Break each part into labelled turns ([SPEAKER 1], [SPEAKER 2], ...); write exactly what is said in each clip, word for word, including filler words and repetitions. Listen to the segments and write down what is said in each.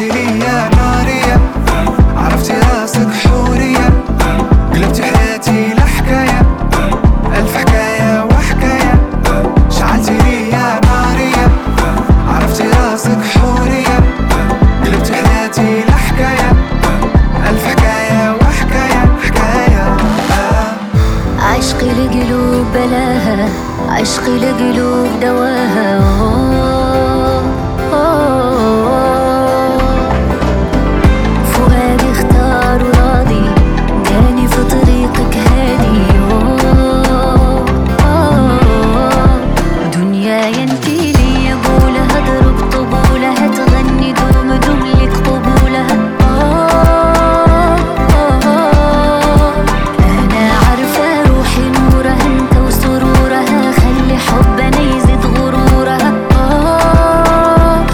[SPEAKER 1] شعلتي لي يا نارية، عرفتي راسك حورية، قلبتي حياتي لحكاية، ألف حكاية وحكاية. شعلتي لي يا نارية، عرفتي راسك حورية، قلبتي حياتي لحكاية، ألف حكاية وحكاية حكاية. آه.
[SPEAKER 2] عشقي لقلوب بلاها، عشقي لقلوب دواها. أوه أوه فؤادي اختار وراضي، جاني في طريقك هادي. أوه أوه دنياي انتي لي يقولها، اضرب طبولها، تغني دوم دوم لك قبولها. أوه أوه أنا عارفة روحي نورها انت وسرورها، خلي حبنا يزيد غرورها. أوه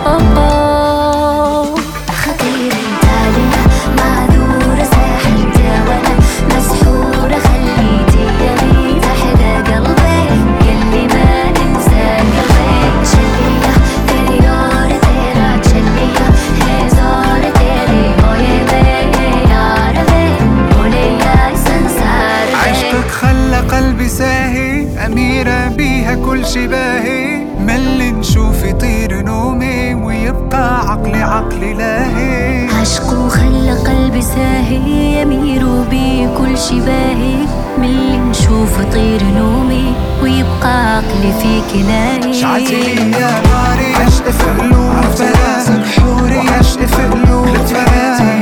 [SPEAKER 2] أوه خطير انت عليا، معذورة ساحلتي وانا مسحورة، خليتي يا ريت احلى قلبي، يلي ما ننسى قلبي. تشلية تيري اور تيرا تشلية، هزار تيري هوي بي عربي، وليا سنسار بي.
[SPEAKER 1] عشقك خلى قلبي ساهي، أميرة بيها كل شي باهي، ملي نشوف يطير نومي ويبقى عقلي عقلي لاهي.
[SPEAKER 2] عشقه خلى قلبي ساهي، يمير بي كل شي باهي، من اللي نشوف طير نومي ويبقى عقلي فيك لاهي.
[SPEAKER 1] شعلتي لي يا ناري، عشق في قلوب، عرفتي راسك حوري، عشق في قلوب، قلبتي حياتي